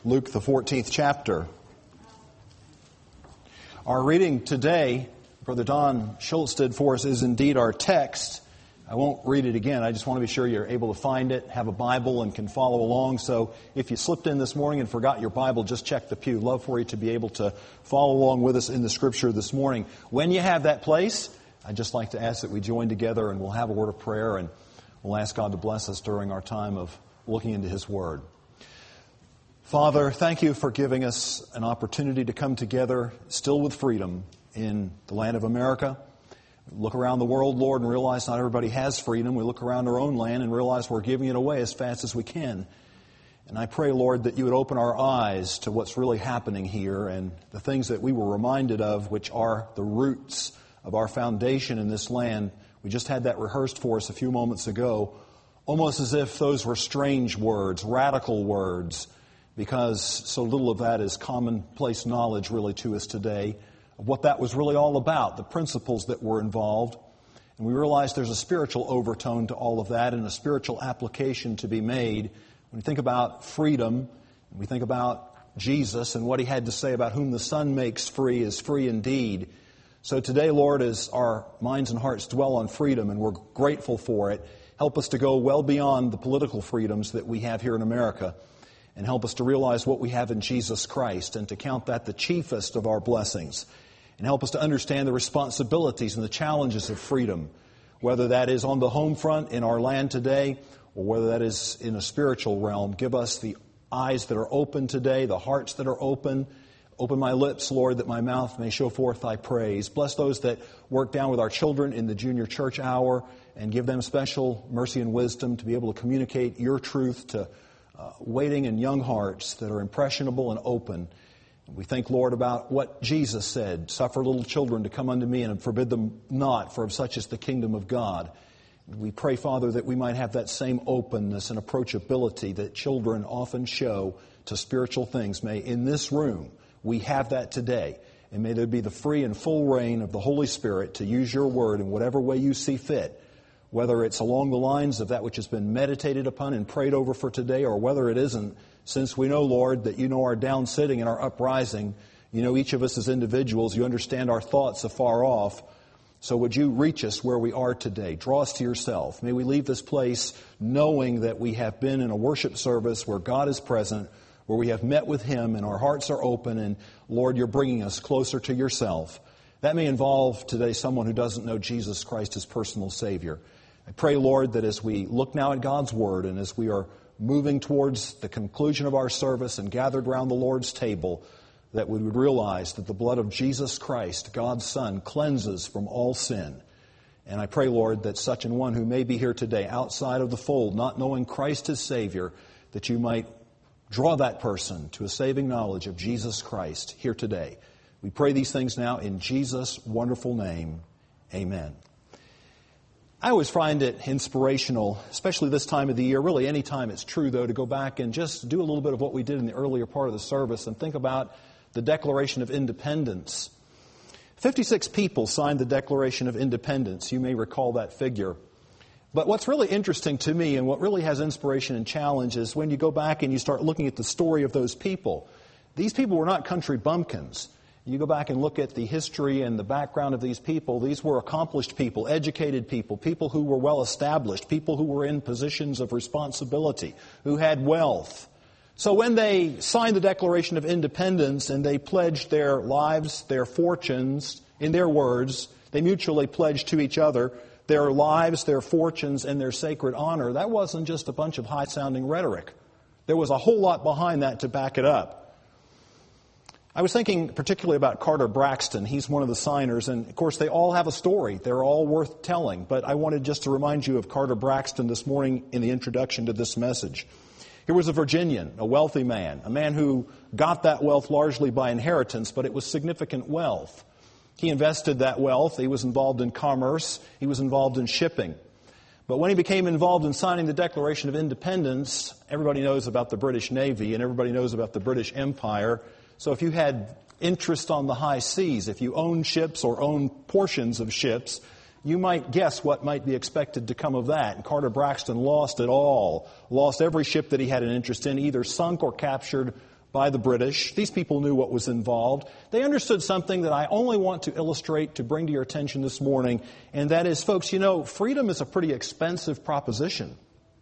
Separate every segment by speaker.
Speaker 1: Luke, the 14th chapter. Our reading today, Brother Don Schultz did for us, is indeed our text. I won't read it again. I just want to be sure you're able to find it, have a Bible, and can follow along. So if you slipped in this morning and forgot your Bible, just check the pew. Love for you to be able to follow along with us in the Scripture this morning. When you have that place, I'd just like to ask that we join together and we'll have a word of prayer and we'll ask God to bless us during our time of looking into His Word. Father, thank you for giving us an opportunity to come together still with freedom in the land of America. We look around the world, Lord, and realize not everybody has freedom. We look around our own land and realize we're giving it away as fast as we can. And I pray, Lord, that you would open our eyes to what's really happening here and the things that we were reminded of, which are the roots of our foundation in this land. We just had that rehearsed for us a few moments ago, almost as if those were strange words, radical words, because so little of that is commonplace knowledge really to us today of what that was really all about, the principles that were involved. And we realize there's a spiritual overtone to all of that and a spiritual application to be made. When we think about freedom, and we think about Jesus and what He had to say about whom the Son makes free is free indeed. So today, Lord, as our minds and hearts dwell on freedom, and we're grateful for it, help us to go well beyond the political freedoms that we have here in America, and help us to realize what we have in Jesus Christ and to count that the chiefest of our blessings. And help us to understand the responsibilities and the challenges of freedom, whether that is on the home front in our land today or whether that is in a spiritual realm. Give us the eyes that are open today, the hearts that are open. Open my lips, Lord, that my mouth may show forth Thy praise. Bless those that work down with our children in the junior church hour and give them special mercy and wisdom to be able to communicate Your truth to waiting and young hearts that are impressionable and open. We think, Lord, about what Jesus said, suffer little children to come unto me and forbid them not, for of such is the kingdom of God. We pray, Father, that we might have that same openness and approachability that children often show to spiritual things. May in this room we have that today. And may there be the free and full reign of the Holy Spirit to use Your Word in whatever way You see fit, whether it's along the lines of that which has been meditated upon and prayed over for today, or whether it isn't, since we know, Lord, that You know our down sitting and our uprising. You know each of us as individuals. You understand our thoughts afar off. So would You reach us where we are today? Draw us to Yourself. May we leave this place knowing that we have been in a worship service where God is present, where we have met with Him and our hearts are open, and Lord, You're bringing us closer to Yourself. That may involve today someone who doesn't know Jesus Christ as personal Savior. I pray, Lord, that as we look now at God's Word and as we are moving towards the conclusion of our service and gathered around the Lord's table, that we would realize that the blood of Jesus Christ, God's Son, cleanses from all sin. And I pray, Lord, that such an one who may be here today outside of the fold, not knowing Christ as Savior, that You might draw that person to a saving knowledge of Jesus Christ here today. We pray these things now in Jesus' wonderful name. Amen. I always find it inspirational, especially this time of the year, really any time it's true, though, to go back and just do a little bit of what we did in the earlier part of the service and think about the Declaration of Independence. 56 people signed the Declaration of Independence. You may recall that figure. But what's really interesting to me and what really has inspiration and challenge is when you go back and you start looking at the story of those people. These people were not country bumpkins. You go back and look at the history and the background of these people. These were accomplished people, educated people, people who were well established, people who were in positions of responsibility, who had wealth. So when they signed the Declaration of Independence and they pledged their lives, their fortunes, in their words, they mutually pledged to each other their lives, their fortunes, and their sacred honor, that wasn't just a bunch of high-sounding rhetoric. There was a whole lot behind that to back it up. I was thinking particularly about Carter Braxton. He's one of the signers, and of course they all have a story. They're all worth telling, but I wanted just to remind you of Carter Braxton this morning in the introduction to this message. Here was a Virginian, a wealthy man, a man who got that wealth largely by inheritance, but it was significant wealth. He invested that wealth. He was involved in commerce. He was involved in shipping. But when he became involved in signing the Declaration of Independence, everybody knows about the British Navy and everybody knows about the British Empire. So if you had interest on the high seas, if you owned ships or owned portions of ships, you might guess what might be expected to come of that. And Carter Braxton lost it all, lost every ship that he had an interest in, either sunk or captured by the British. These people knew what was involved. They understood something that I only want to illustrate, to bring to your attention this morning, and that is, folks, freedom is a pretty expensive proposition.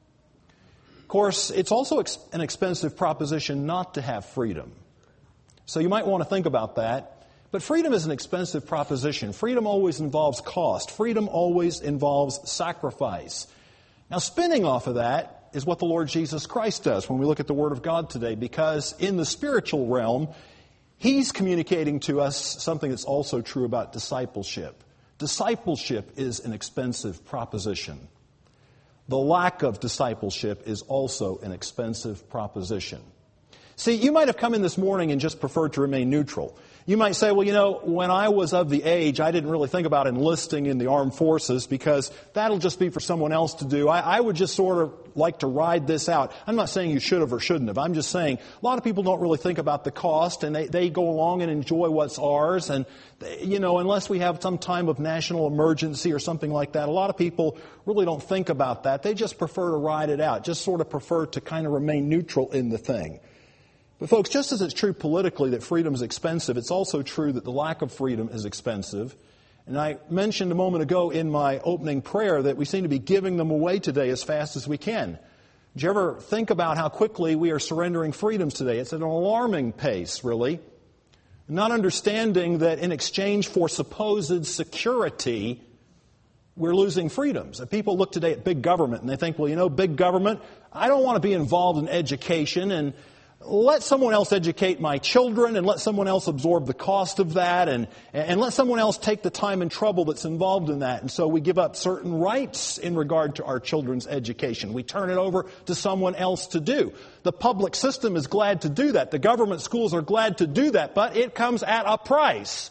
Speaker 1: Of course, it's also an expensive proposition not to have freedom. So you might want to think about that. But freedom is an expensive proposition. Freedom always involves cost. Freedom always involves sacrifice. Now, spinning off of that is what the Lord Jesus Christ does when we look at the Word of God today, because in the spiritual realm, He's communicating to us something that's also true about discipleship. Discipleship is an expensive proposition. The lack of discipleship is also an expensive proposition. See, you might have come in this morning and just preferred to remain neutral. You might say, well, when I was of the age, I didn't really think about enlisting in the armed forces because that'll just be for someone else to do. I would just sort of like to ride this out. I'm not saying you should have or shouldn't have. I'm just saying a lot of people don't really think about the cost, and they go along and enjoy what's ours. And, unless we have some time of national emergency or something like that, a lot of people really don't think about that. They just prefer to ride it out, just sort of prefer to kind of remain neutral in the thing. But folks, just as it's true politically that freedom is expensive, it's also true that the lack of freedom is expensive. And I mentioned a moment ago in my opening prayer that we seem to be giving them away today as fast as we can. Did you ever think about how quickly we are surrendering freedoms today? It's at an alarming pace, really. Not understanding that in exchange for supposed security, we're losing freedoms. And people look today at big government and they think, big government, I don't want to be involved in education, and let someone else educate my children, and let someone else absorb the cost of that, and let someone else take the time and trouble that's involved in that. And so we give up certain rights in regard to our children's education. We turn it over to someone else to do. The public system is glad to do that. The government schools are glad to do that, but it comes at a price.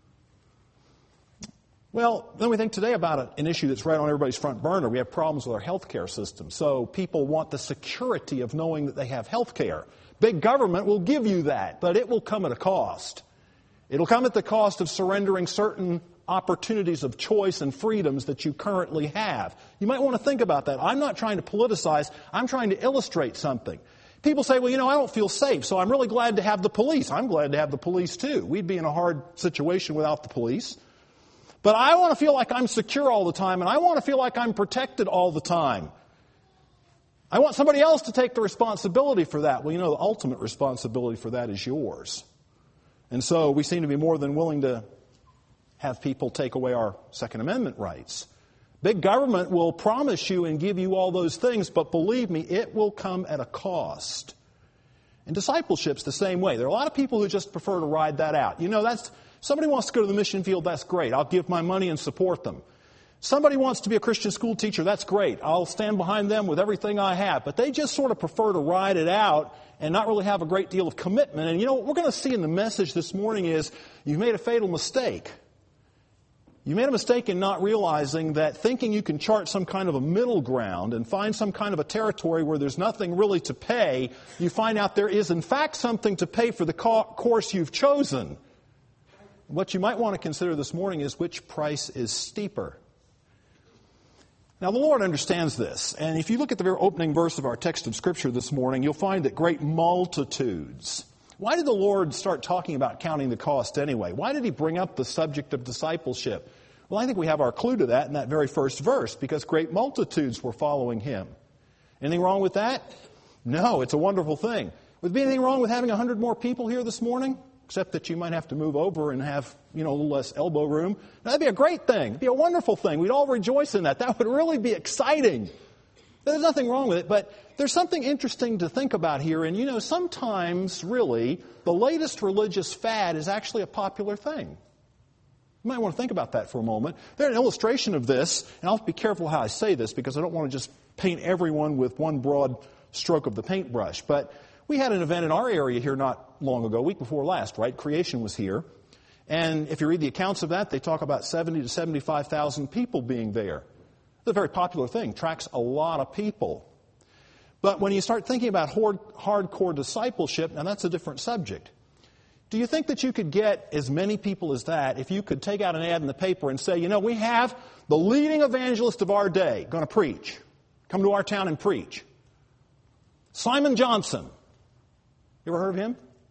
Speaker 1: Well, then we think today about an issue that's right on everybody's front burner. We have problems with our health care system. So people want the security of knowing that they have health care. Big government will give you that, but it will come at a cost. It'll come at the cost of surrendering certain opportunities of choice and freedoms that you currently have. You might want to think about that. I'm not trying to politicize. I'm trying to illustrate something. People say, I don't feel safe, so I'm really glad to have the police. I'm glad to have the police, too. We'd be in a hard situation without the police. But I want to feel like I'm secure all the time, and I want to feel like I'm protected all the time. I want somebody else to take the responsibility for that. Well, the ultimate responsibility for that is yours. And so we seem to be more than willing to have people take away our Second Amendment rights. Big government will promise you and give you all those things, but believe me, it will come at a cost. And discipleship's the same way. There are a lot of people who just prefer to ride that out. Somebody wants to go to the mission field, that's great. I'll give my money and support them. Somebody wants to be a Christian school teacher, that's great. I'll stand behind them with everything I have. But they just sort of prefer to ride it out and not really have a great deal of commitment. And what we're going to see in the message this morning is you've made a fatal mistake. You made a mistake in not realizing that thinking you can chart some kind of a middle ground and find some kind of a territory where there's nothing really to pay, you find out there is in fact something to pay for the course you've chosen. What you might want to consider this morning is which price is steeper. Now, the Lord understands this, and if you look at the very opening verse of our text of Scripture this morning, you'll find that great multitudes. Why did the Lord start talking about counting the cost anyway? Why did He bring up the subject of discipleship? Well, I think we have our clue to that in that very first verse, because great multitudes were following Him. Anything wrong with that? No, it's a wonderful thing. Would there be anything wrong with having 100 more people here this morning? Except that you might have to move over and have, a little less elbow room. That'd be a great thing. It'd be a wonderful thing. We'd all rejoice in that. That would really be exciting. There's nothing wrong with it, but there's something interesting to think about here. And, sometimes, really, the latest religious fad is actually a popular thing. You might want to think about that for a moment. There's an illustration of this, and I'll have to be careful how I say this because I don't want to just paint everyone with one broad stroke of the paintbrush. But we had an event in our area here not long ago, week before last, right? Creation was here. And if you read the accounts of that, they talk about 70 to 75,000 people being there. It's a very popular thing. Attracts a lot of people. But when you start thinking about hardcore discipleship, now that's a different subject. Do you think that you could get as many people as that if you could take out an ad in the paper and say, we have the leading evangelist of our day going to preach. Come to our town and preach. Simon Johnson. You ever heard of him?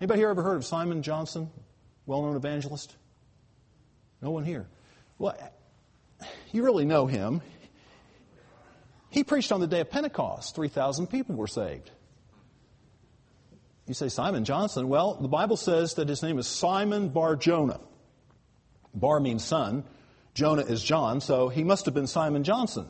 Speaker 1: Anybody here ever heard of Simon Johnson, well-known evangelist? No one here. Well, you really know him. He preached on the day of Pentecost. 3,000 people were saved. You say, Simon Johnson? Well, the Bible says that his name is Simon Bar-Jonah. Bar means son. Jonah is John, so he must have been Simon Johnson.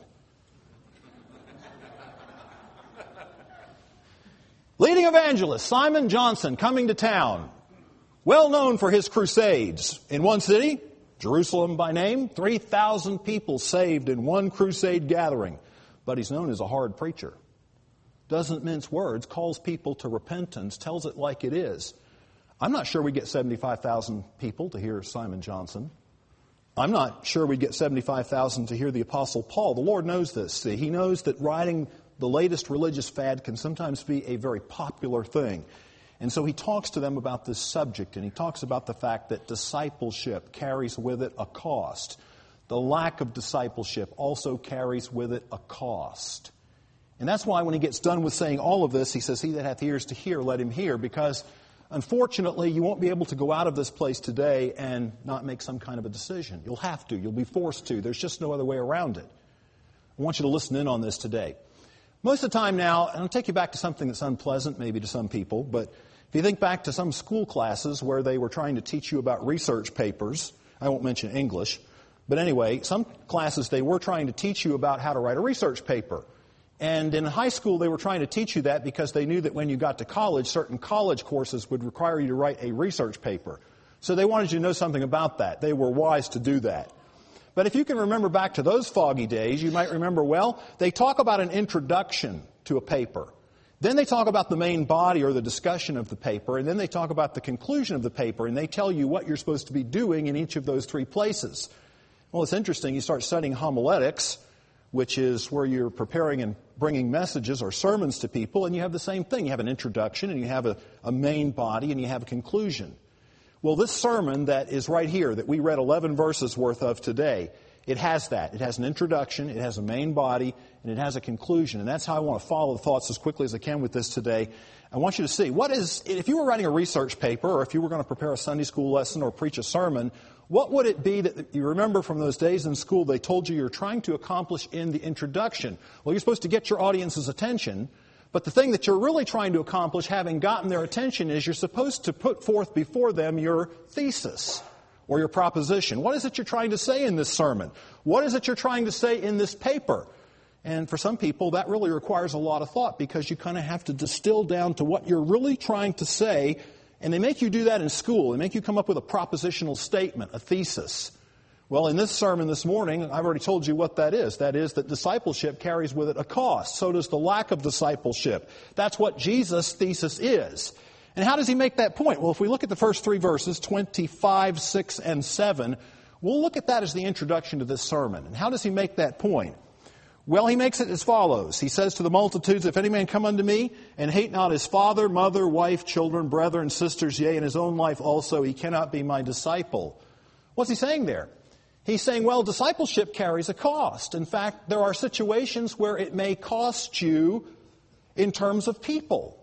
Speaker 1: Leading evangelist Simon Johnson coming to town. Well known for his crusades. In one city, Jerusalem by name, 3,000 people saved in one crusade gathering. But he's known as a hard preacher. Doesn't mince words, calls people to repentance, tells it like it is. I'm not sure we get 75,000 people to hear Simon Johnson. I'm not sure we'd get 75,000 to hear the Apostle Paul. The Lord knows this. See, He knows that riding the latest religious fad can sometimes be a very popular thing. And so He talks to them about this subject, and He talks about the fact that discipleship carries with it a cost. The lack of discipleship also carries with it a cost. And that's why when He gets done with saying all of this, He says, "He that hath ears to hear, let him hear," because unfortunately, you won't be able to go out of this place today and not make some kind of a decision. You'll have to. You'll be forced to. There's just no other way around it. I want you to listen in on this today. Most of the time now, and I'll take you back to something that's unpleasant maybe to some people, but if you think back to some school classes where they were trying to teach you about research papers, I won't mention English, but anyway, some classes they were trying to teach you about how to write a research paper. And in high school, they were trying to teach you that because they knew that when you got to college, certain college courses would require you to write a research paper. So they wanted you to know something about that. They were wise to do that. But if you can remember back to those foggy days, you might remember, well, they talk about an introduction to a paper. Then they talk about the main body or the discussion of the paper, and then they talk about the conclusion of the paper, and they tell you what you're supposed to be doing in each of those three places. Well, it's interesting. You start studying homiletics, which is where you're preparing and bringing messages or sermons to people, and you have the same thing. You have an introduction, and you have a main body, and you have a conclusion. Well, this sermon that is right here, that we read 11 verses worth of today, it has that. It has an introduction, it has a main body, and it has a conclusion. And that's how I want to follow the thoughts as quickly as I can with this today. I want you to see, if you were writing a research paper, or if you were going to prepare a Sunday school lesson or preach a sermon, what would it be that you remember from those days in school they told you you're trying to accomplish in the introduction? Well, you're supposed to get your audience's attention, but the thing that you're really trying to accomplish, having gotten their attention, is you're supposed to put forth before them your thesis or your proposition. What is it you're trying to say in this sermon? What is it you're trying to say in this paper? And for some people, that really requires a lot of thought because you kind of have to distill down to what you're really trying to say. And they make you do that in school. They make you come up with a propositional statement, a thesis. Well, in this sermon this morning, I've already told you what that is. That is that discipleship carries with it a cost. So does the lack of discipleship. That's what Jesus' thesis is. And how does He make that point? Well, if we look at the first three verses, 25, 6, and 7, we'll look at that as the introduction to this sermon. And how does He make that point? Well, He makes it as follows. He says to the multitudes, "If any man come unto me, and hate not his father, mother, wife, children, brethren, sisters, yea, and his own life also, he cannot be my disciple." What's He saying there? He's saying, well, discipleship carries a cost. In fact, there are situations where it may cost you in terms of people.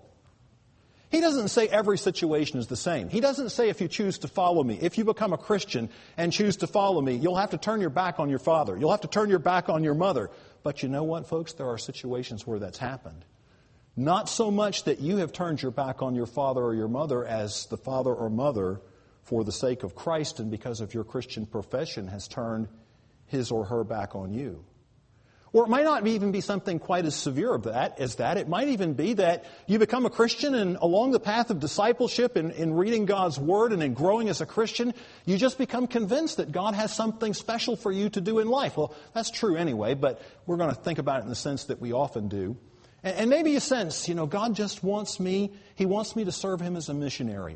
Speaker 1: He doesn't say every situation is the same. He doesn't say if you choose to follow me, if you become a Christian and choose to follow me, you'll have to turn your back on your father. You'll have to turn your back on your mother. But you know what, folks? There are situations where that's happened. Not so much that you have turned your back on your father or your mother as the father or mother, for the sake of Christ and because of your Christian profession, has turned his or her back on you. Or it might not even be something quite as severe as that. It might even be that you become a Christian, and along the path of discipleship in reading God's Word and in growing as a Christian, you just become convinced that God has something special for you to do in life. Well, that's true anyway, but we're going to think about it in the sense that we often do. And maybe you sense, God just wants me, He wants me to serve Him as a missionary.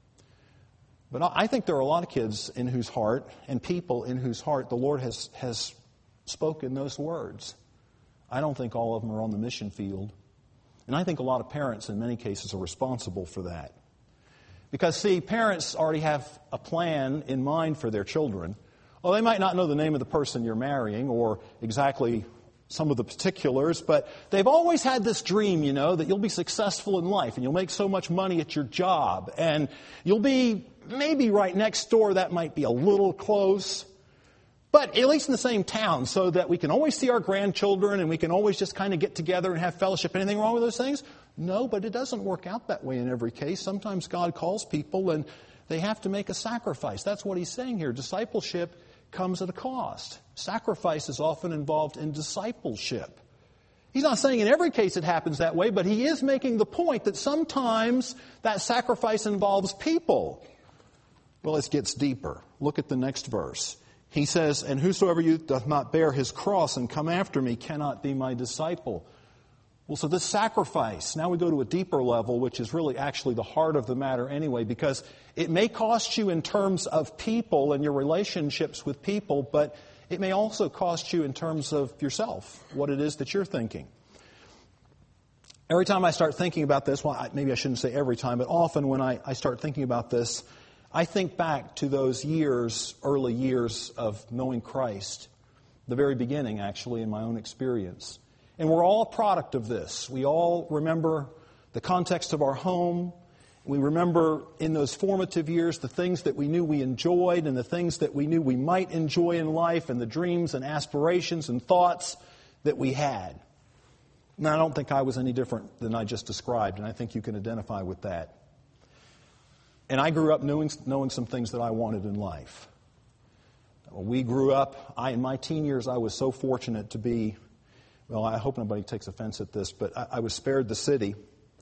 Speaker 1: But I think there are a lot of kids in whose heart, and people in whose heart, the Lord has spoken those words. I don't think all of them are on the mission field. And I think a lot of parents in many cases are responsible for that. Because, see, parents already have a plan in mind for their children. Well, they might not know the name of the person you're marrying or exactly some of the particulars, but they've always had this dream, that you'll be successful in life and you'll make so much money at your job and you'll be maybe right next door. That might be a little close, but at least in the same town, so that we can always see our grandchildren and we can always just kind of get together and have fellowship. Anything wrong with those things? No, but it doesn't work out that way in every case. Sometimes God calls people and they have to make a sacrifice. That's what he's saying here. Discipleship comes at a cost. Sacrifice is often involved in discipleship. He's not saying in every case it happens that way, but he is making the point that sometimes that sacrifice involves people. Well, it gets deeper. Look at the next verse. He says, and whosoever you doth not bear his cross and come after me cannot be my disciple. Well, so this sacrifice, now we go to a deeper level, which is really actually the heart of the matter anyway, because it may cost you in terms of people and your relationships with people, but it may also cost you in terms of yourself, what it is that you're thinking. Every time I start thinking about this, well, maybe I shouldn't say every time, but often when I start thinking about this, I think back to those years, early years of knowing Christ, the very beginning, actually, in my own experience. And we're all a product of this. We all remember the context of our home. We remember in those formative years the things that we knew we enjoyed and the things that we knew we might enjoy in life and the dreams and aspirations and thoughts that we had. Now, I don't think I was any different than I just described, and I think you can identify with that. And I grew up knowing some things that I wanted in life. We grew up, in my teen years, I was so fortunate to be, well, I hope nobody takes offense at this, but I was spared the city.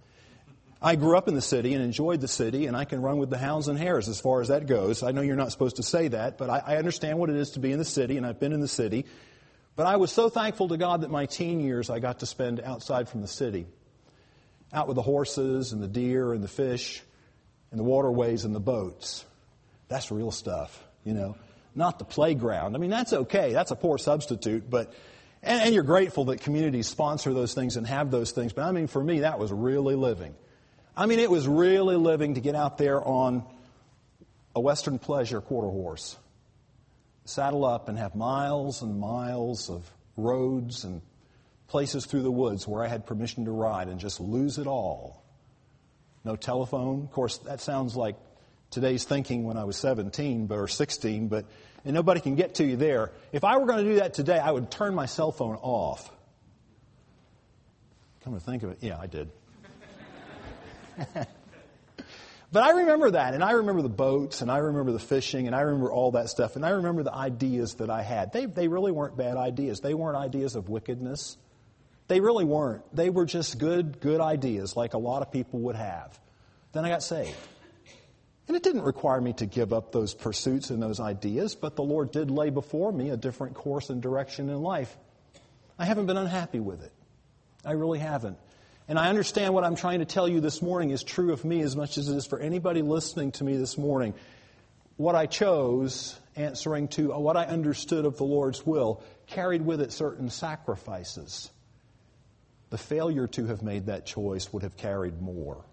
Speaker 1: I grew up in the city and enjoyed the city, and I can run with the hounds and hares as far as that goes. I know you're not supposed to say that, but I understand what it is to be in the city, and I've been in the city. But I was so thankful to God that my teen years I got to spend outside from the city, out with the horses and the deer and the fish and the waterways and the boats. That's real stuff, not the playground. I mean, that's okay. That's a poor substitute, but and you're grateful that communities sponsor those things and have those things. But I mean, for me, that was really living. I mean, it was really living to get out there on a Western Pleasure quarter horse, saddle up and have miles and miles of roads and places through the woods where I had permission to ride and just lose it all. No telephone. Of course, that sounds like today's thinking when I was 17 or 16, and nobody can get to you there. If I were going to do that today, I would turn my cell phone off. Come to think of it, yeah, I did. But I remember that, and I remember the boats, and I remember the fishing, and I remember all that stuff, and I remember the ideas that I had. They really weren't bad ideas. They weren't ideas of wickedness. They really weren't. They were just good ideas, like a lot of people would have. Then I got saved. And it didn't require me to give up those pursuits and those ideas, but the Lord did lay before me a different course and direction in life. I haven't been unhappy with it. I really haven't. And I understand what I'm trying to tell you this morning is true of me as much as it is for anybody listening to me this morning. What I chose, answering to what I understood of the Lord's will, carried with it certain sacrifices. The failure to have made that choice would have carried more.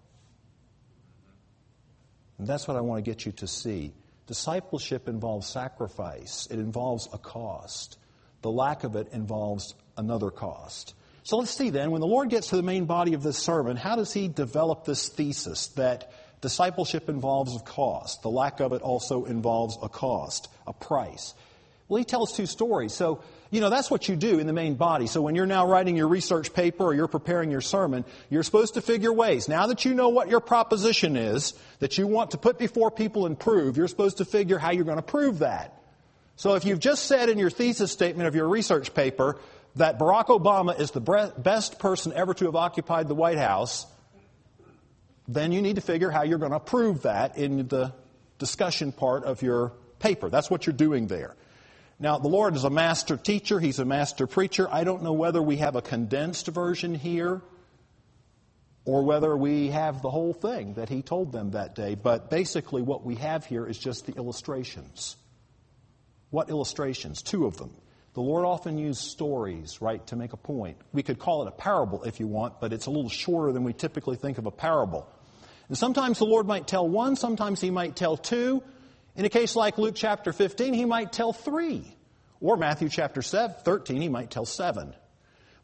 Speaker 1: And that's what I want to get you to see. Discipleship involves sacrifice. It involves a cost. The lack of it involves another cost. So let's see then, when the Lord gets to the main body of this sermon, how does he develop this thesis that discipleship involves a cost? The lack of it also involves a cost, a price. Well, he tells two stories. So, that's what you do in the main body. So when you're now writing your research paper or you're preparing your sermon, you're supposed to figure ways. Now that you know what your proposition is, that you want to put before people and prove, you're supposed to figure how you're going to prove that. So if you've just said in your thesis statement of your research paper that Barack Obama is the best person ever to have occupied the White House, then you need to figure how you're going to prove that in the discussion part of your paper. That's what you're doing there. Now, the Lord is a master teacher. He's a master preacher. I don't know whether we have a condensed version here or whether we have the whole thing that he told them that day. But basically what we have here is just the illustrations. What illustrations? Two of them. The Lord often used stories, right, to make a point. We could call it a parable if you want, but it's a little shorter than we typically think of a parable. And sometimes the Lord might tell one, sometimes he might tell two. In a case like Luke chapter 15, he might tell 3. Or Matthew chapter 13, he might tell 7.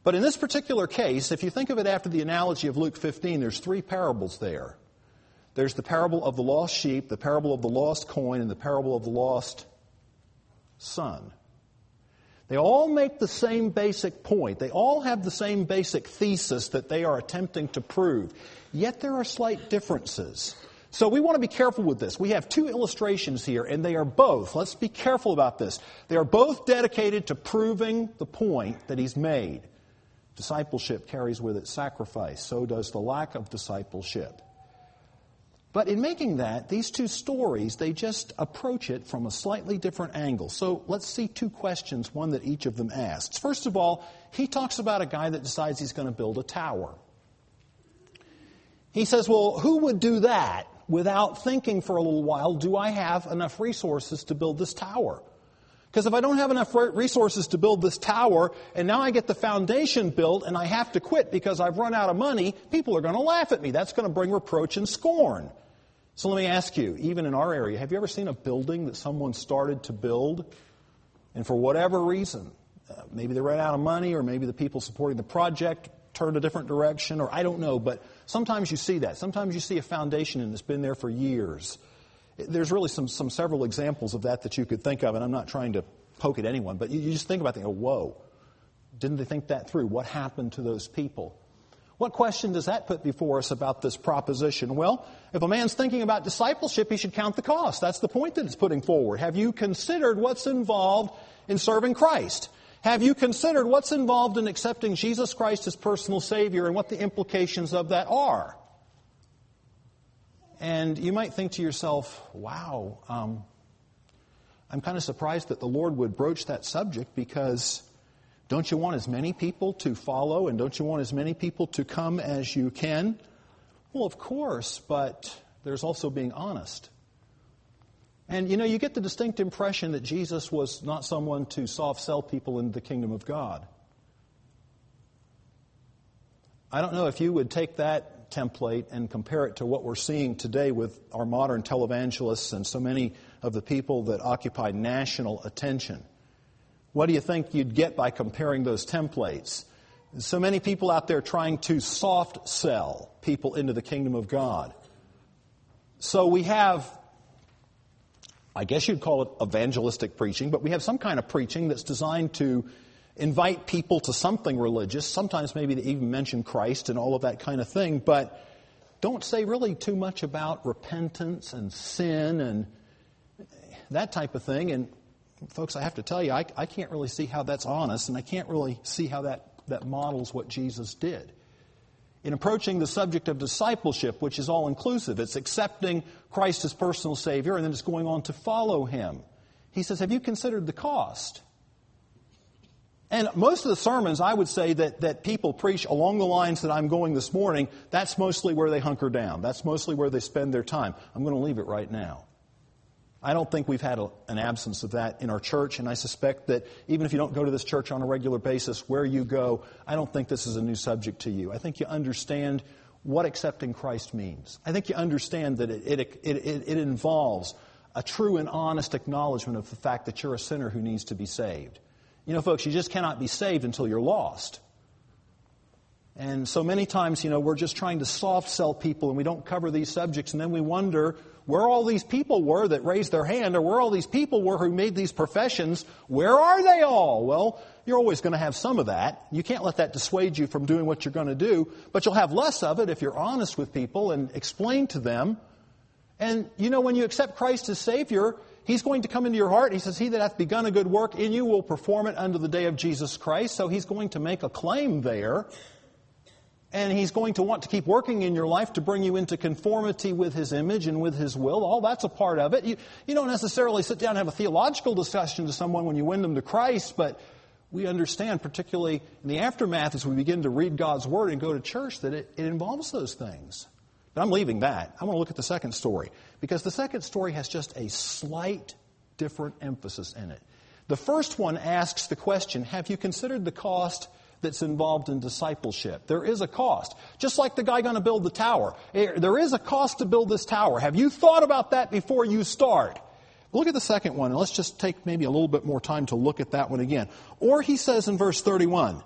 Speaker 1: But in this particular case, if you think of it after the analogy of Luke 15, there's 3 parables there. There's the parable of the lost sheep, the parable of the lost coin, and the parable of the lost son. They all make the same basic point. They all have the same basic thesis that they are attempting to prove. Yet there are slight differences. So we want to be careful with this. We have 2 illustrations here, and they are both, let's be careful about this, they are both dedicated to proving the point that he's made. Discipleship carries with it sacrifice. So does the lack of discipleship. But in making that, these 2 stories, they just approach it from a slightly different angle. So let's see 2 questions, one that each of them asks. First of all, he talks about a guy that decides he's going to build a tower. He says, well, who would do that without thinking for a little while, do I have enough resources to build this tower? Because if I don't have enough resources to build this tower, and now I get the foundation built, and I have to quit because I've run out of money, people are going to laugh at me. That's going to bring reproach and scorn. So let me ask you, even in our area, have you ever seen a building that someone started to build, and for whatever reason, maybe they ran out of money, or maybe the people supporting the project turned a different direction, or I don't know, but sometimes you see that. Sometimes you see a foundation and it's been there for years. There's really several examples of that you could think of, and I'm not trying to poke at anyone, but you just think about it and go, whoa, didn't they think that through? What happened to those people? What question does that put before us about this proposition? Well, if a man's thinking about discipleship, he should count the cost. That's the point that it's putting forward. Have you considered what's involved in serving Christ? Have you considered what's involved in accepting Jesus Christ as personal Savior and what the implications of that are? And you might think to yourself, wow, I'm kind of surprised that the Lord would broach that subject, because don't you want as many people to follow, and don't you want as many people to come as you can? Well, of course, but there's also being honest. And, you get the distinct impression that Jesus was not someone to soft-sell people into the kingdom of God. I don't know if you would take that template and compare it to what we're seeing today with our modern televangelists and so many of the people that occupy national attention. What do you think you'd get by comparing those templates? So many people out there trying to soft-sell people into the kingdom of God. So we have, I guess you'd call it evangelistic preaching, but we have some kind of preaching that's designed to invite people to something religious. Sometimes maybe they even mention Christ and all of that kind of thing, but don't say really too much about repentance and sin and that type of thing. And folks, I have to tell you, I can't really see how that's honest, and I can't really see how that models what Jesus did. In approaching the subject of discipleship, which is all-inclusive, it's accepting Christ as personal Savior, and then it's going on to follow Him. He says, have you considered the cost? And most of the sermons, I would say, that people preach along the lines that I'm going this morning, that's mostly where they hunker down. That's mostly where they spend their time. I'm going to leave it right now. I don't think we've had an absence of that in our church, and I suspect that even if you don't go to this church on a regular basis, where you go, I don't think this is a new subject to you. I think you understand what accepting Christ means. I think you understand that it involves a true and honest acknowledgement of the fact that you're a sinner who needs to be saved. Folks, you just cannot be saved until you're lost. And so many times, we're just trying to soft sell people, and we don't cover these subjects, and then we wonder where all these people were that raised their hand, or where all these people were who made these professions. Where are they all? Well, you're always going to have some of that. You can't let that dissuade you from doing what you're going to do, but you'll have less of it if you're honest with people and explain to them. And, when you accept Christ as Savior, He's going to come into your heart. He says, he that hath begun a good work in you will perform it unto the day of Jesus Christ. So He's going to make a claim there. And He's going to want to keep working in your life to bring you into conformity with His image and with His will. All that's a part of it. You don't necessarily sit down and have a theological discussion to someone when you win them to Christ, but we understand, particularly in the aftermath as we begin to read God's Word and go to church, that it involves those things. But I'm leaving that. I want to look at the second story, because the second story has just a slight different emphasis in it. The first one asks the question, have you considered the cost that's involved in discipleship? There is a cost. Just like the guy going to build the tower. There is a cost to build this tower. Have you thought about that before you start? Look at the second one, and let's just take maybe a little bit more time to look at that one again. Or he says in verse 31,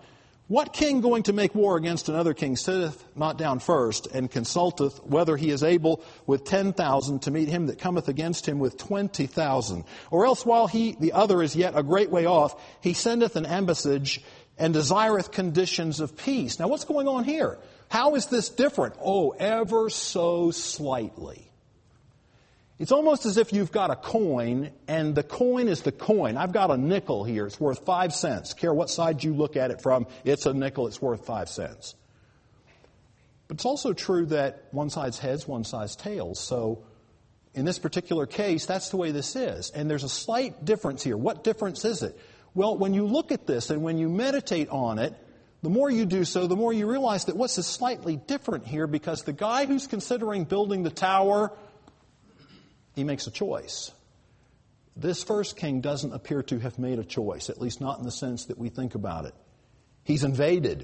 Speaker 1: What king going to make war against another king sitteth not down first, and consulteth whether he is able with 10,000 to meet him that cometh against him with 20,000? Or else while the other is yet a great way off, he sendeth an ambassage and desireth conditions of peace. Now what's going on here? How is this different? Oh, ever so slightly. It's almost as if you've got a coin, and the coin is the coin. I've got a nickel here. It's worth 5 cents. Care what side you look at it from, it's a nickel. It's worth 5 cents. But it's also true that one side's heads, one side's tails. So in this particular case, that's the way this is. And there's a slight difference here. What difference is it? Well, when you look at this and when you meditate on it, the more you do so, the more you realize that what's slightly different here, because the guy who's considering building the tower, he makes a choice. This first king doesn't appear to have made a choice, at least not in the sense that we think about it. He's invaded.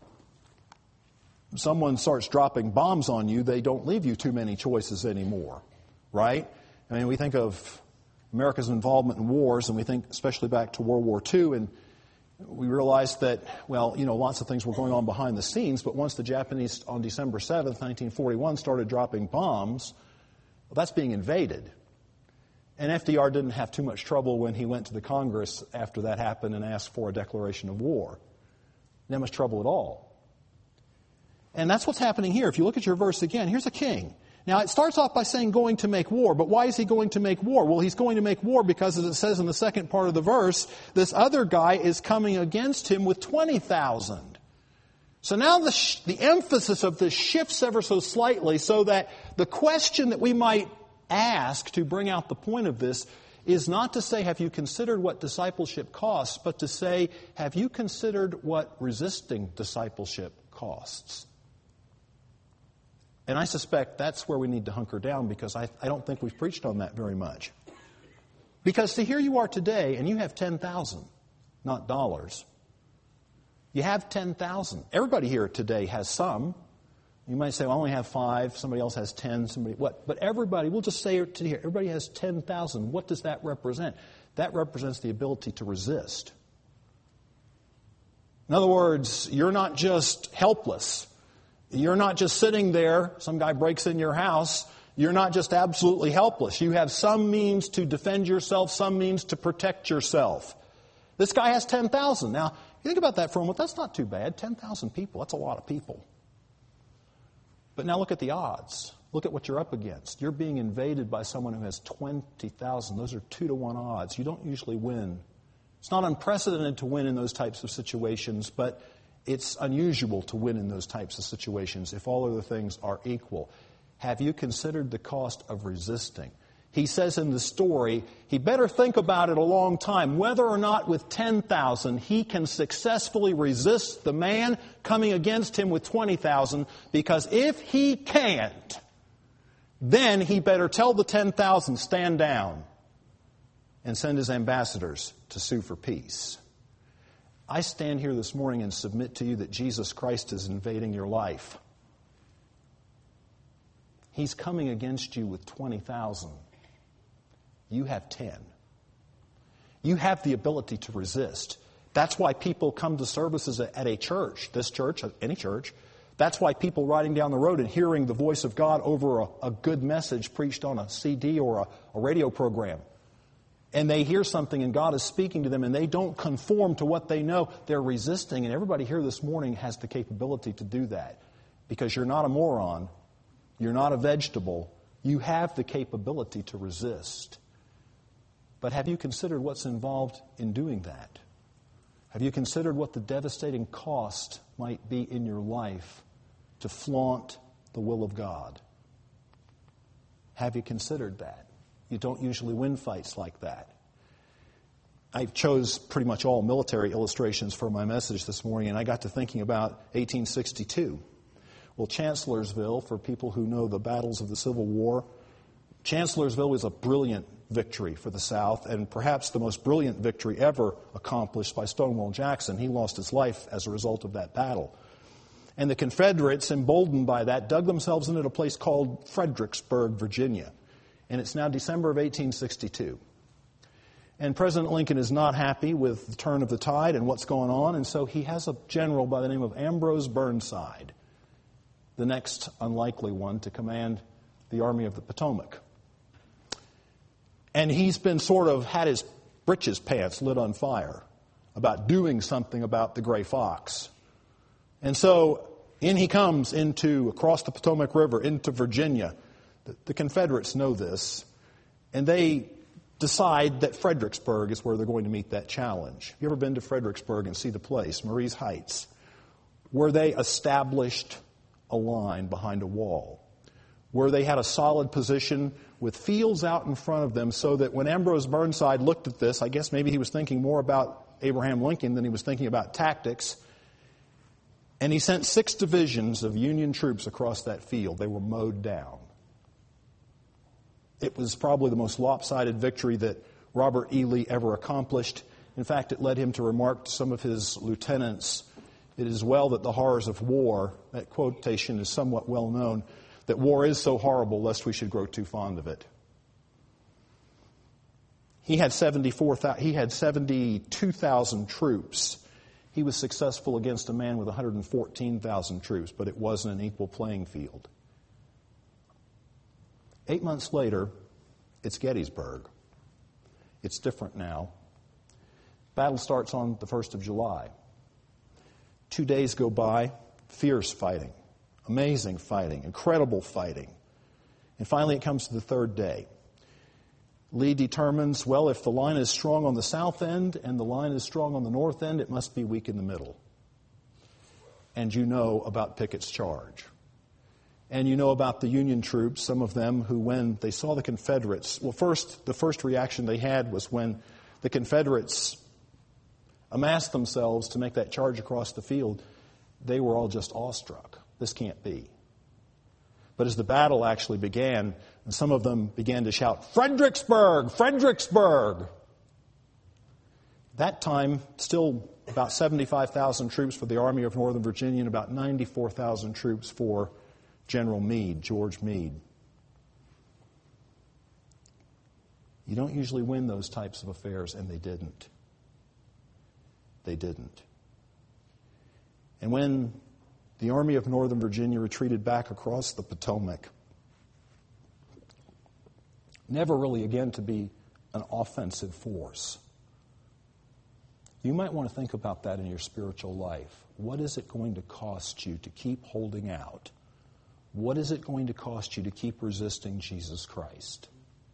Speaker 1: Someone starts dropping bombs on you, they don't leave you too many choices anymore, right? I mean, we think of America's involvement in wars, and we think especially back to World War II, and we realize that, well, lots of things were going on behind the scenes, but once the Japanese on December 7th, 1941, started dropping bombs, well, that's being invaded. And FDR didn't have too much trouble when he went to the Congress after that happened and asked for a declaration of war. Not much trouble at all. And that's what's happening here. If you look at your verse again, here's a king. Now, it starts off by saying going to make war, but why is he going to make war? Well, he's going to make war because, as it says in the second part of the verse, this other guy is coming against him with 20,000. So now the emphasis of this shifts ever so slightly, so that the question that we might ask to bring out the point of this is not to say, have you considered what discipleship costs, but to say, have you considered what resisting discipleship costs? And I suspect that's where we need to hunker down, because I don't think we've preached on that very much. Because, see, here you are today, and you have 10,000, not dollars. You have 10,000. Everybody here today has some. You might say, well, I only have 5. Somebody else has 10. Somebody what? But everybody, we'll just say it here, everybody has 10,000. What does that represent? That represents the ability to resist. In other words, you're not just helpless. You're not just sitting there. Some guy breaks in your house. You're not just absolutely helpless. You have some means to defend yourself, some means to protect yourself. This guy has 10,000. Now, you think about that for a moment. That's not too bad. 10,000 people. That's a lot of people. But now look at the odds. Look at what you're up against. You're being invaded by someone who has 20,000. Those are 2-to-1 odds. You don't usually win. It's not unprecedented to win in those types of situations, but it's unusual to win in those types of situations if all other things are equal. Have you considered the cost of resisting? He says in the story, he better think about it a long time, whether or not with 10,000 he can successfully resist the man coming against him with 20,000, because if he can't, then he better tell the 10,000, stand down, and send his ambassadors to sue for peace. I stand here this morning and submit to you that Jesus Christ is invading your life. He's coming against you with 20,000. You have 10. You have the ability to resist. That's why people come to services at a church, this church, any church. That's why people riding down the road and hearing the voice of God over a good message preached on a CD or a radio program. And they hear something and God is speaking to them and they don't conform to what they know. They're resisting. And everybody here this morning has the capability to do that. Because you're not a moron. You're not a vegetable. You have the capability to resist. But have you considered what's involved in doing that? Have you considered what the devastating cost might be in your life to flaunt the will of God? Have you considered that? You don't usually win fights like that. I chose pretty much all military illustrations for my message this morning, and I got to thinking about 1862. Well, Chancellorsville, for people who know the battles of the Civil War, Chancellorsville was a brilliant victory for the South, and perhaps the most brilliant victory ever accomplished by Stonewall Jackson. He lost his life as a result of that battle. And the Confederates, emboldened by that, dug themselves into a place called Fredericksburg, Virginia. And it's now December of 1862. And President Lincoln is not happy with the turn of the tide and what's going on, and so he has a general by the name of Ambrose Burnside, the next unlikely one to command the Army of the Potomac. And he's been sort of had his britches pants lit on fire about doing something about the gray fox. And so in he comes across the Potomac River into Virginia. The Confederates know this, and they decide that Fredericksburg is where they're going to meet that challenge. Have you ever been to Fredericksburg and see the place, Marie's Heights, where they established a line behind a wall, where they had a solid position with fields out in front of them so that when Ambrose Burnside looked at this, I guess maybe he was thinking more about Abraham Lincoln than he was thinking about tactics, and he sent 6 divisions of Union troops across that field. They were mowed down. It was probably the most lopsided victory that Robert E. Lee ever accomplished. In fact, it led him to remark to some of his lieutenants, "It is well that the horrors of war," that quotation is somewhat well known, "that war is so horrible lest we should grow too fond of it." He had 72,000 troops. He was successful against a man with 114,000 troops, but it wasn't an equal playing field. 8 months later, it's Gettysburg. It's different now. Battle starts on the 1st of July. 2 days go by, fierce fighting, amazing fighting, incredible fighting. And finally it comes to the 3rd day. Lee determines, well, if the line is strong on the south end and the line is strong on the north end, it must be weak in the middle. And you know about Pickett's charge. And you know about the Union troops, some of them who, when they saw the Confederates, the first reaction they had was when the Confederates amassed themselves to make that charge across the field, they were all just awestruck. This can't be. But as the battle actually began, and some of them began to shout, "Fredericksburg! Fredericksburg!" That time, still about 75,000 troops for the Army of Northern Virginia and about 94,000 troops for General Meade, George Meade. You don't usually win those types of affairs, and they didn't. They didn't. And when the Army of Northern Virginia retreated back across the Potomac, never really again to be an offensive force. You might want to think about that in your spiritual life. What is it going to cost you to keep holding out? What is it going to cost you to keep resisting Jesus Christ?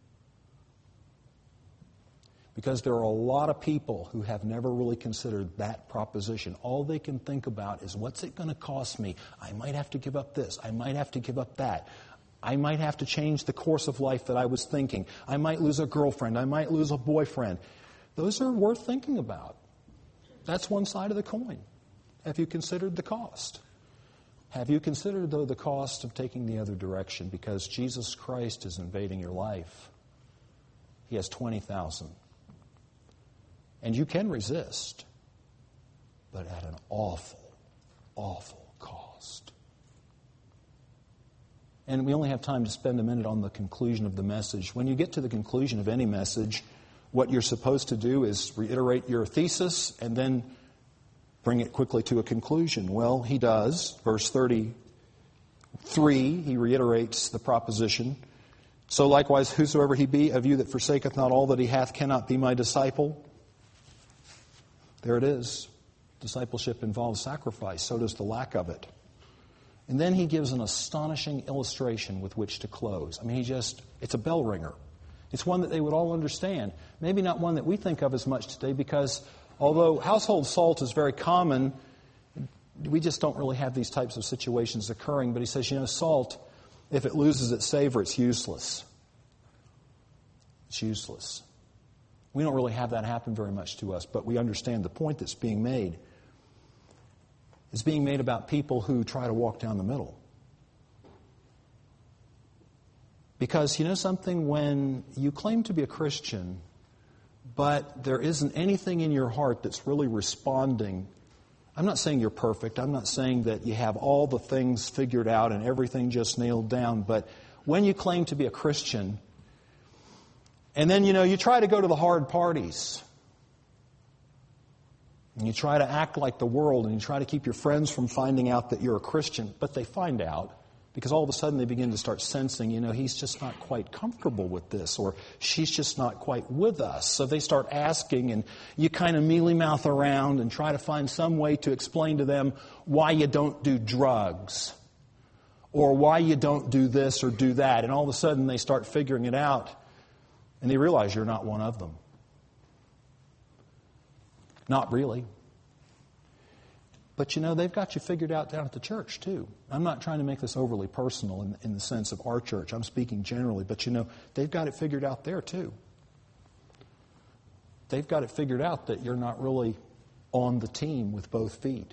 Speaker 1: Because there are a lot of people who have never really considered that proposition. All they can think about is, what's it going to cost me? I might have to give up this. I might have to give up that. I might have to change the course of life that I was thinking. I might lose a girlfriend. I might lose a boyfriend. Those are worth thinking about. That's one side of the coin. Have you considered the cost? Have you considered, though, the cost of taking the other direction? Because Jesus Christ is invading your life. He has 20,000. And you can resist, but at an awful, awful cost. And we only have time to spend a minute on the conclusion of the message. When you get to the conclusion of any message, what you're supposed to do is reiterate your thesis and then bring it quickly to a conclusion. Well, he does. Verse 33, he reiterates the proposition. So likewise, whosoever he be of you that forsaketh not all that he hath cannot be my disciple. There it is. Discipleship involves sacrifice. So does the lack of it. And then he gives an astonishing illustration with which to close. I mean, it's a bell ringer. It's one that they would all understand. Maybe not one that we think of as much today, because although household salt is very common, we just don't really have these types of situations occurring. But he says, salt, if it loses its savor, it's useless. It's useless. We don't really have that happen very much to us, but we understand the point that's being made. It's being made about people who try to walk down the middle. Because something, when you claim to be a Christian, but there isn't anything in your heart that's really responding. I'm not saying you're perfect. I'm not saying that you have all the things figured out and everything just nailed down. But when you claim to be a Christian And then, you try to go to the hard parties. And you try to act like the world, and you try to keep your friends from finding out that you're a Christian. But they find out, because all of a sudden they begin to start sensing, he's just not quite comfortable with this, or she's just not quite with us. So they start asking, and you kind of mealy-mouth around and try to find some way to explain to them why you don't do drugs, or why you don't do this or do that. And all of a sudden they start figuring it out, and they realize you're not one of them. Not really. But they've got you figured out down at the church too. I'm not trying to make this overly personal in the sense of our church. I'm speaking generally. But they've got it figured out there too. They've got it figured out that you're not really on the team with both feet.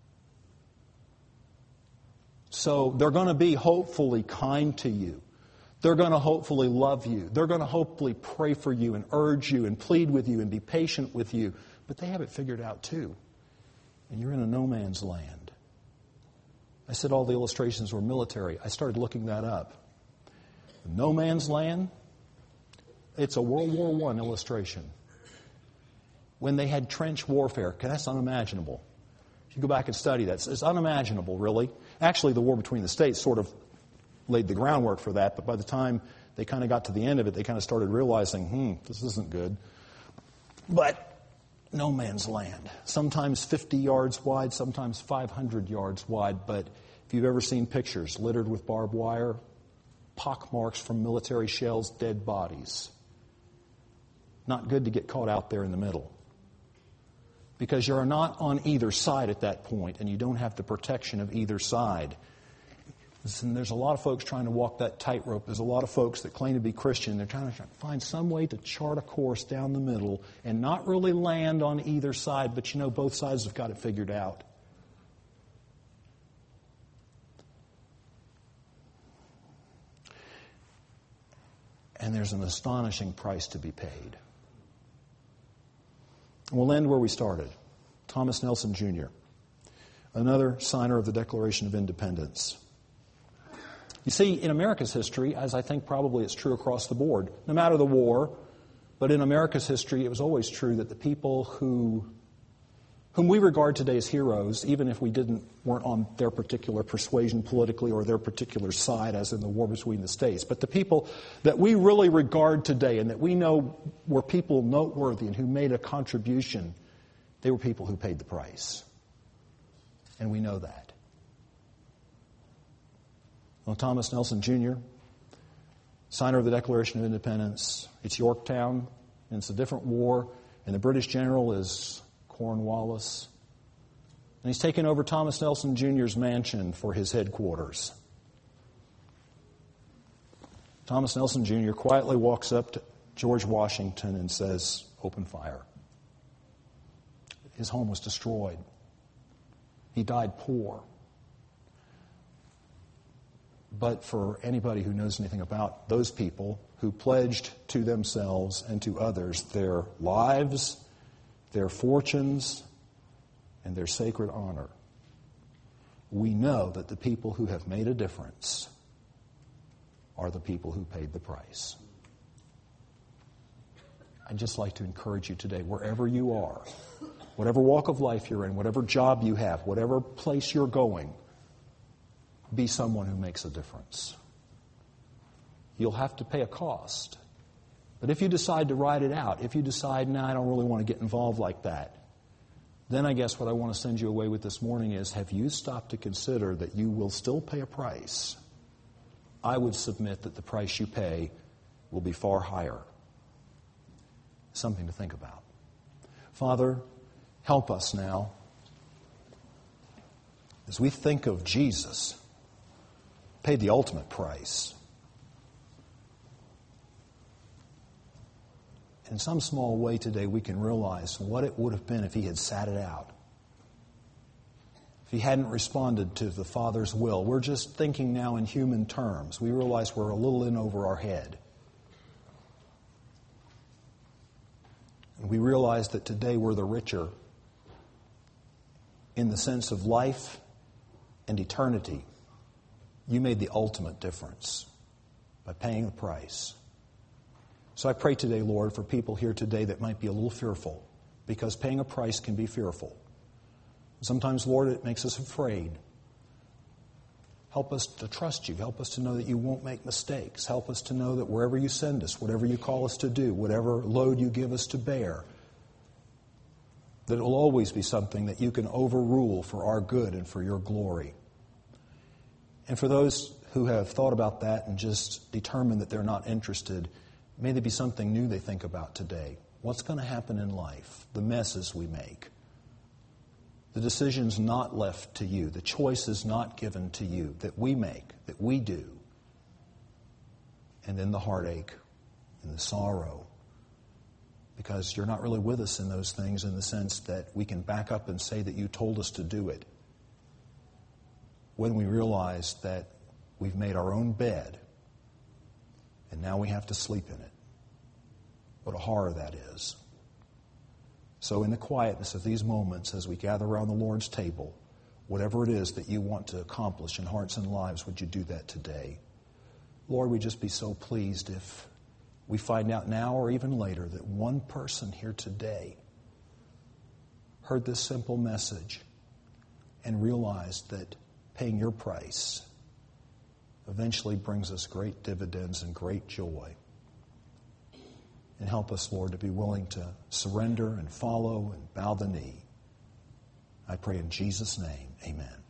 Speaker 1: So they're going to be hopefully kind to you. They're going to hopefully love you. They're going to hopefully pray for you and urge you and plead with you and be patient with you. But they have it figured out too. And you're in a no man's land. I said all the illustrations were military. I started looking that up. No man's land, it's a World War I illustration. When they had trench warfare, that's unimaginable. If you go back and study that, it's unimaginable, really. Actually, the war between the states sort of laid the groundwork for that, but by the time they kind of got to the end of it, they kind of started realizing, this isn't good. But no man's land. Sometimes 50 yards wide, sometimes 500 yards wide. But if you've ever seen pictures littered with barbed wire, pockmarks from military shells, dead bodies. Not good to get caught out there in the middle. Because you're not on either side at that point, and you don't have the protection of either side. And there's a lot of folks trying to walk that tightrope. There's a lot of folks that claim to be Christian. They're trying to find some way to chart a course down the middle and not really land on either side, but both sides have got it figured out. And there's an astonishing price to be paid. We'll end where we started. Thomas Nelson Jr., another signer of the Declaration of Independence. You see, in America's history, as I think probably it's true across the board, no matter the war, but in America's history, it was always true that the people whom we regard today as heroes, even if we weren't on their particular persuasion politically or their particular side, as in the war between the states, but the people that we really regard today and that we know were people noteworthy and who made a contribution, they were people who paid the price. And we know that. Well, Thomas Nelson Jr., signer of the Declaration of Independence, it's Yorktown, and it's a different war, and the British general is Cornwallis. And he's taken over Thomas Nelson Jr.'s mansion for his headquarters. Thomas Nelson Jr. quietly walks up to George Washington and says, "Open fire." His home was destroyed. He died poor. But for anybody who knows anything about those people who pledged to themselves and to others their lives, their fortunes, and their sacred honor, we know that the people who have made a difference are the people who paid the price. I'd just like to encourage you today, wherever you are, whatever walk of life you're in, whatever job you have, whatever place you're going, be someone who makes a difference. You'll have to pay a cost. But if you decide to ride it out, if you decide, I don't really want to get involved like that, then I guess what I want to send you away with this morning is, have you stopped to consider that you will still pay a price? I would submit that the price you pay will be far higher. Something to think about. Father, help us now as we think of Jesus, paid the ultimate price. In some small way today, we can realize what it would have been if he had sat it out. If he hadn't responded to the Father's will. We're just thinking now in human terms. We realize we're a little in over our head. And we realize that today we're the richer in the sense of life and eternity. You made the ultimate difference by paying the price. So I pray today, Lord, for people here today that might be a little fearful, because paying a price can be fearful. Sometimes, Lord, it makes us afraid. Help us to trust you. Help us to know that you won't make mistakes. Help us to know that wherever you send us, whatever you call us to do, whatever load you give us to bear, that it will always be something that you can overrule for our good and for your glory. And for those who have thought about that and just determined that they're not interested, may there be something new they think about today. What's going to happen in life? The messes we make. The decisions not left to you. The choices not given to you that we make, that we do. And then the heartache and the sorrow. Because you're not really with us in those things in the sense that we can back up and say that you told us to do it. When we realize that we've made our own bed and now we have to sleep in it. What a horror that is. So in the quietness of these moments as we gather around the Lord's table, whatever it is that you want to accomplish in hearts and lives, would you do that today? Lord, we'd just be so pleased if we find out now or even later that one person here today heard this simple message and realized that paying your price eventually brings us great dividends and great joy. And help us, Lord, to be willing to surrender and follow and bow the knee. I pray in Jesus' name, amen.